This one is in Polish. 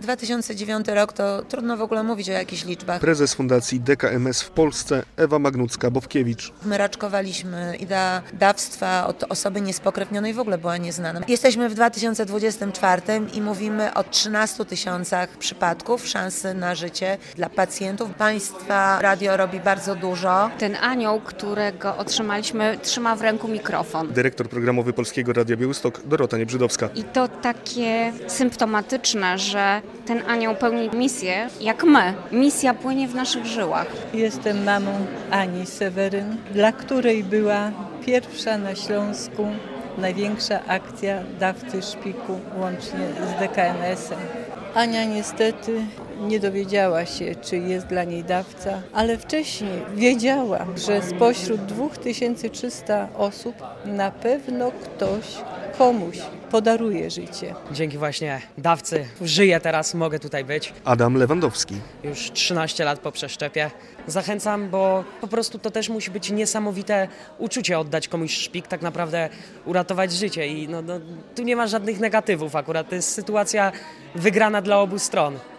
2009 rok to trudno w ogóle mówić o jakichś liczbach. Prezes Fundacji DKMS w Polsce Ewa Magnucka-Bobkiewicz. My raczkowaliśmy. Idea dawstwa od osoby niespokrewnionej w ogóle była nieznana. Jesteśmy w 2024 i mówimy o 13 000 przypadków szansy na życie dla pacjentów. Państwa radio robi bardzo dużo. Ten anioł, którego otrzymaliśmy, trzyma w ręku mikrofon. Dyrektor programowy Polskiego Radia Białystok Dorota Niebrzydowska. I to takie symptomatyczne, że ten anioł pełni misję jak my. Misja płynie w naszych żyłach. Jestem mamą Ani Seweryn, dla której była pierwsza na Śląsku największa akcja dawcy szpiku łącznie z DKMS-em. Ania niestety nie dowiedziała się, czy jest dla niej dawca, ale wcześniej wiedziała, że spośród 2300 osób na pewno ktoś komuś podaruje życie. Dzięki właśnie dawcy żyję teraz, mogę tutaj być. Adam Lewandowski. Już 13 lat po przeszczepie. Zachęcam, bo po prostu to też musi być niesamowite uczucie oddać komuś szpik, tak naprawdę uratować życie i tu nie ma żadnych negatywów akurat. To jest sytuacja wygrana dla obu stron.